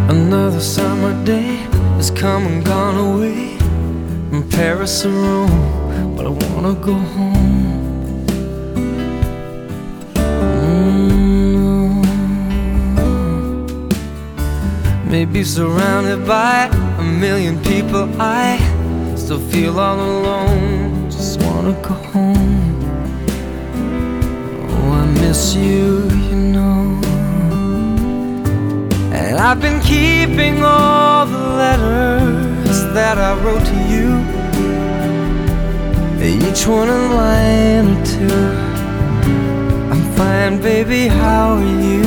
Another summer day has come and gone away from Paris or Rome, but I wanna go home. Maybe surrounded by a million people, I still feel all alone. Just wanna go home. Oh, I miss you, you know. And I've been keeping all the letters that I wrote to you, each one a line or two. I'm fine, baby, how are you?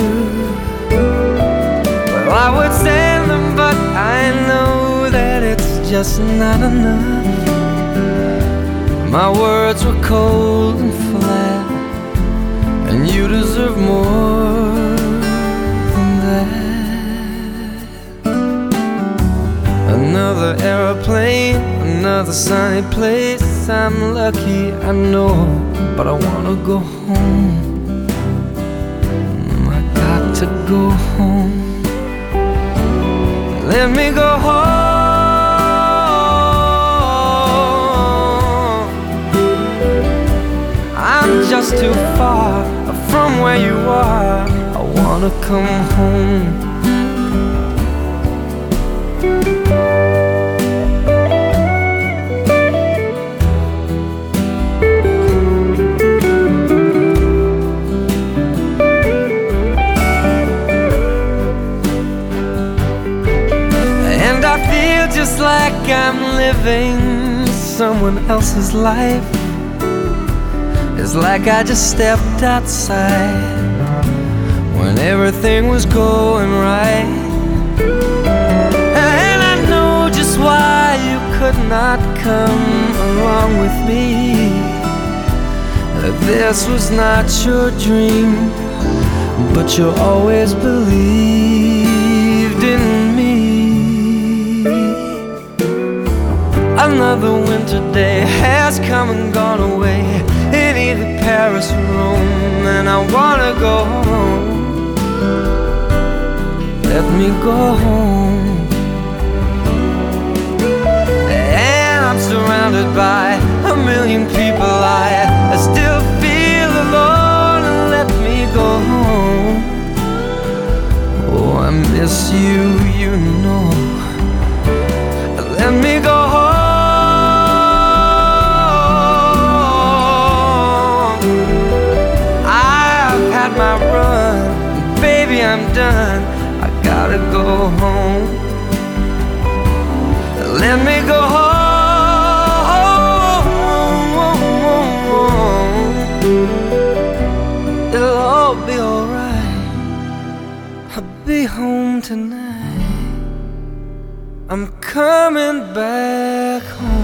Well, I would send them, but I know that it's just not enough. My words were cold and flat, and you deserve more than that. Another aeroplane, another sunny place. I'm lucky, I know, but I wanna go home. I got to go home. Let me go home. I'm just too far from where you are. I wanna come home. I feel just like I'm living someone else's life. It's like I just stepped outside when everything was going right. And I know just why you could not come along with me. This was not your dream, but you always believed in me. Another winter day has come and gone away in either Paris or Rome, and I wanna go home. Let me go home. And I'm surrounded by a million people. I still feel alone, and let me go home. Oh, I miss you, you know. Let me go home. My run, baby, I'm done. I gotta go home. Let me go home. It'll all be alright. I'll be home tonight. I'm coming back home.